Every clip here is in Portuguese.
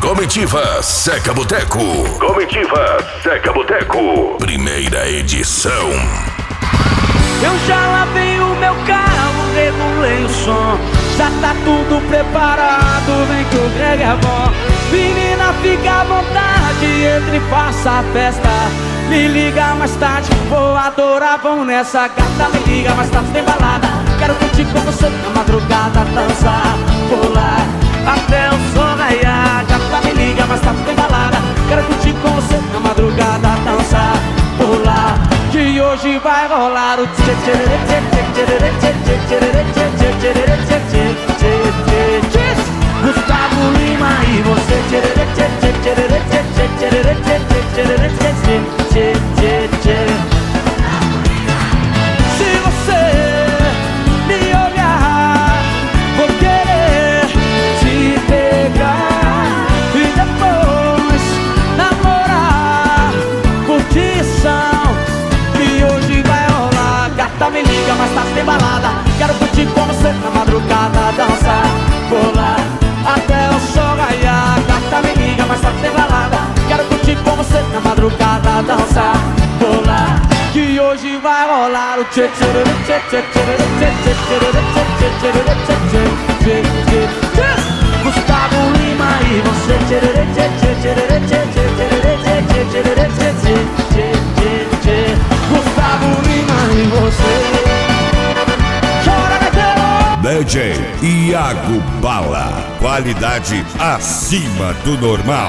Comitiva Seca Boteco. Comitiva Seca Boteco. Primeira edição. Eu já lavei o meu carro, regulei o som. Já tá tudo preparado, vem que o Greg é bom. Menina, fica à vontade, entre e faça a festa. Me liga mais tarde, vou adorar, vamos nessa. Gata, me liga mais tarde, tem balada. Quero curtir com você na madrugada, dançar, pular até o sol raiar. Gata, me liga mais tarde, tem balada. Quero curtir com você na madrugada, dançar, pular, que hoje vai rolar o tchê tchê tchê tchê tchê tchê tchê tchê tchê tchê tchê tchê. Gustavo Lima e você tchê tchê tchê tchê tchê tchê tchê tchê tchê tchê tchê. Se você me olhar, vou querer te pegar e depois namorar, curtição, que hoje vai rolar. Gata, me liga, mas tá sem balada. Quero curtir com você na madrugada, dançar, pular até o sol raiar. Gata, me liga, mas tá sem balada. Quero curtir com você na madrugada, dançar, pular, que hoje vai rolar o tchê tchê tchê tchê tchê tchê tchê tchê tchê. Gustavo Lima e você tchê tchê tchê tchê tchê tchê tchê tchê. Gustavo Lima e você. DJ Iago Bala, qualidade acima do normal.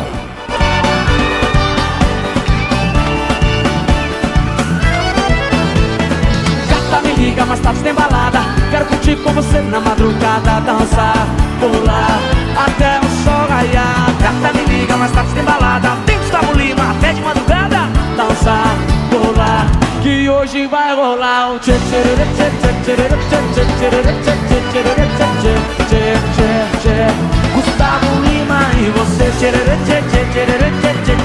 Gata, me liga, mais tarde tem balada. Quero curtir com você na madrugada, dançar, pular até o sol raiar. Gata, me liga, mais tarde tem balada. Tem Gustavo Lima até de madrugada, dançar, pular, que hoje vai rolar o tchê tchê tchê tchê tchê tchê tchê tchê tchê. Gustavo Lima e você tchê tchê tchê tchê tchê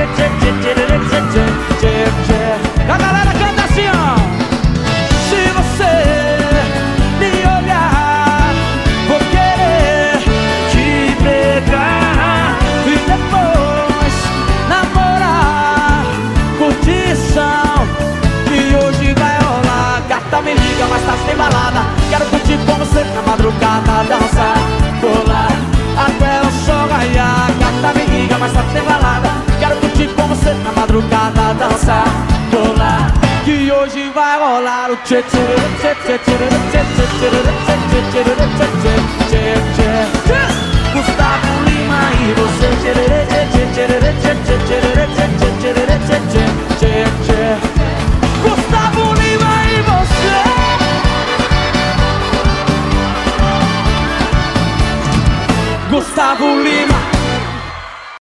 tchê tchê. A galera canta assim, ó. Se você me olhar, vou querer te pegar e depois namorar, curtição, que hoje vai rolar. Gata, me liga, mas tá sem balada. Quero curtir com você na madrugada, dançar, pular até o sol raiar. Gata, me liga, mas tá sem balada. Quero curtir com você na madrugada, dançar, pular, que hoje vai rolar o tchê tchê tchê tchê tchê tchê tchê tchê tchê. Gustavo Lima e você tchê tchê tchê tchê tchê tchê tchê. Gustavo Lima e você. Gustavo Lima.